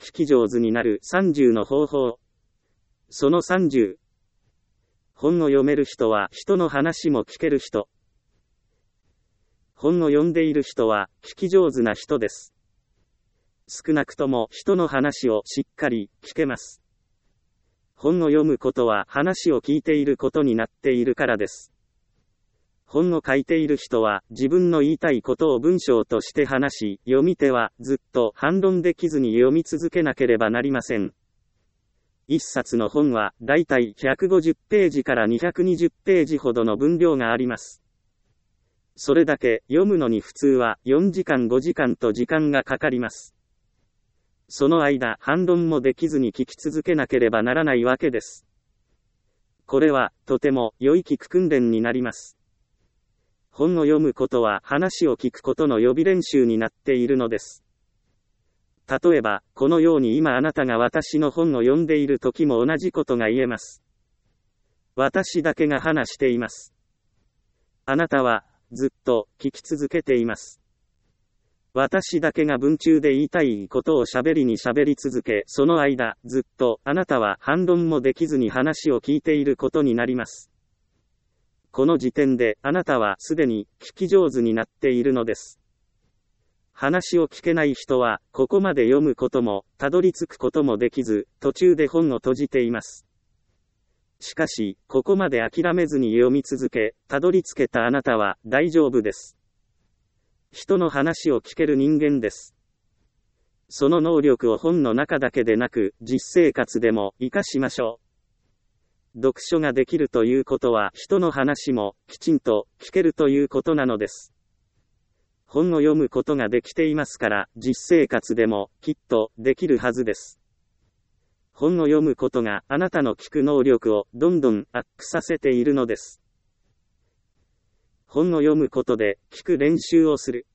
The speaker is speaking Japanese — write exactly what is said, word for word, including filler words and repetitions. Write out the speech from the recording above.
聞き上手になるさんじゅうの方法。そのさんじゅう。本を読める人は人の話も聞ける人。本を読んでいる人は聞き上手な人です。少なくとも人の話をしっかり聞けます。本を読むことは話を聞いていることになっているからです。本を書いている人は自分の言いたいことを文章として話し、読み手はずっと反論できずに読み続けなければなりません。一冊の本はだいたいひゃくごじゅうページからにひゃくにじゅうページほどの分量があります。それだけ読むのに普通はよんじかんごじかんと時間がかかります。その間反論もできずに聞き続けなければならないわけです。これはとても良い聞く訓練になります。本を読むことは話を聞くことの予備練習になっているのです。例えば、このように今あなたが私の本を読んでいる時も同じことが言えます。私だけが話しています。あなたはずっと聞き続けています。私だけが文中で言いたいことを喋りに喋り続け、その間ずっとあなたは反論もできずに話を聞いていることになります。この時点であなたはすでに聞き上手になっているのです。話を聞けない人はここまで読むこともたどり着くこともできず、途中で本を閉じています。しかし、ここまで諦めずに読み続け、たどり着けたあなたは大丈夫です。人の話を聞ける人間です。その能力を本の中だけでなく、実生活でも活かしましょう。読書ができるということは人の話もきちんと聞けるということなのです。本を読むことができていますから、実生活でもきっとできるはずです。本を読むことがあなたの聞く能力をどんどんアップさせているのです。本を読むことで聞く練習をする。